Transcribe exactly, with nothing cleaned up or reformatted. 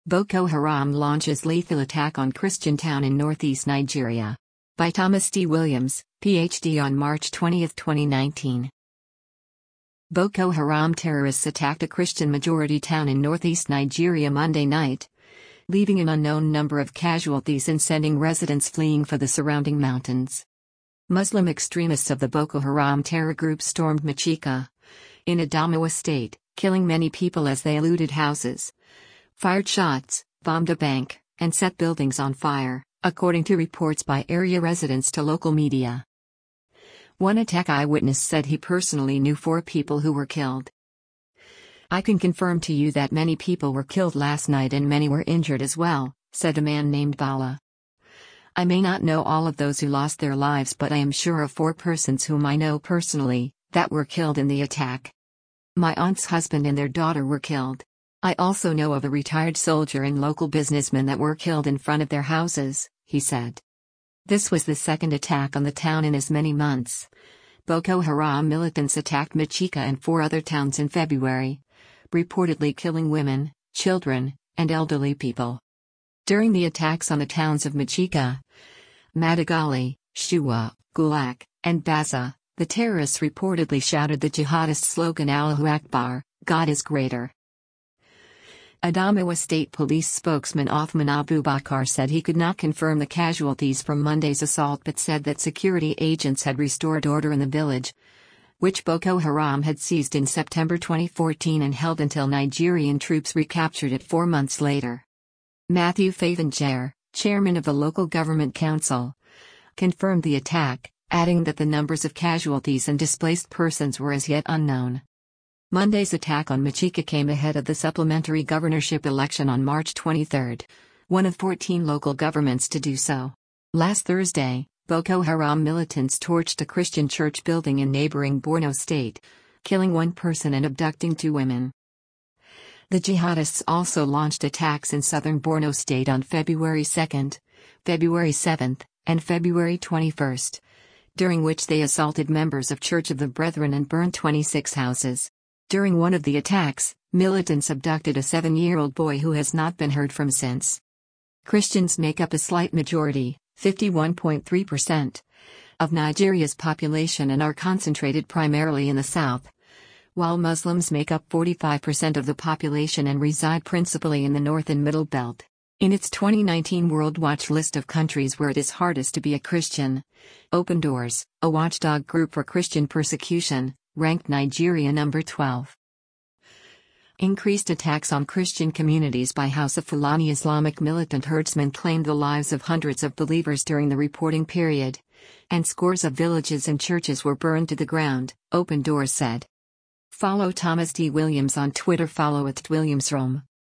Boko Haram launches lethal attack on Christian town in northeast Nigeria. By Thomas D. Williams, P H D on March twentieth, twenty nineteen. Boko Haram terrorists attacked a Christian-majority town in northeast Nigeria Monday night, leaving an unknown number of casualties and sending residents fleeing for the surrounding mountains. Muslim extremists of the Boko Haram terror group stormed Machika, in Adamawa State, killing many people as they looted houses, fired shots, bombed a bank, and set buildings on fire, according to reports by area residents to local media. One attack eyewitness said he personally knew four people who were killed. "I can confirm to you that many people were killed last night and many were injured as well," said a man named Bala. "I may not know all of those who lost their lives, but I am sure of four persons whom I know personally, that were killed in the attack. My aunt's husband and their daughter were killed. I also know of a retired soldier and local businessman that were killed in front of their houses," he said. This was the second attack on the town in as many months. Boko Haram militants attacked Machika and four other towns in February, reportedly killing women, children, and elderly people. During the attacks on the towns of Machika, Madagali, Shuwa, Gulak, and Baza, the terrorists reportedly shouted the jihadist slogan Allahu Akbar, God is greater. Adamawa State Police spokesman Othman Abubakar said he could not confirm the casualties from Monday's assault but said that security agents had restored order in the village, which Boko Haram had seized in September twenty fourteen and held until Nigerian troops recaptured it four months later. Matthew Favenjair, chairman of the local government council, confirmed the attack, adding that the numbers of casualties and displaced persons were as yet unknown. Monday's attack on Machika came ahead of the supplementary governorship election on March twenty-third, one of fourteen local governments to do so. Last Thursday, Boko Haram militants torched a Christian church building in neighboring Borno State, killing one person and abducting two women. The jihadists also launched attacks in southern Borno State on February second, February seventh, and February twenty-first, during which they assaulted members of Church of the Brethren and burned twenty-six houses. During one of the attacks, militants abducted a seven-year-old boy who has not been heard from since. Christians make up a slight majority, fifty-one point three percent, of Nigeria's population and are concentrated primarily in the south, while Muslims make up forty-five percent of the population and reside principally in the north and middle belt. In its twenty nineteen World Watch list of countries where it is hardest to be a Christian, Open Doors, a watchdog group for Christian persecution, ranked Nigeria number twelve. Increased attacks on Christian communities by House of Fulani Islamic militant herdsmen claimed the lives of hundreds of believers during the reporting period, and scores of villages and churches were burned to the ground, Open Doors said. Follow Thomas D. Williams on Twitter. Follow at Williamsrome.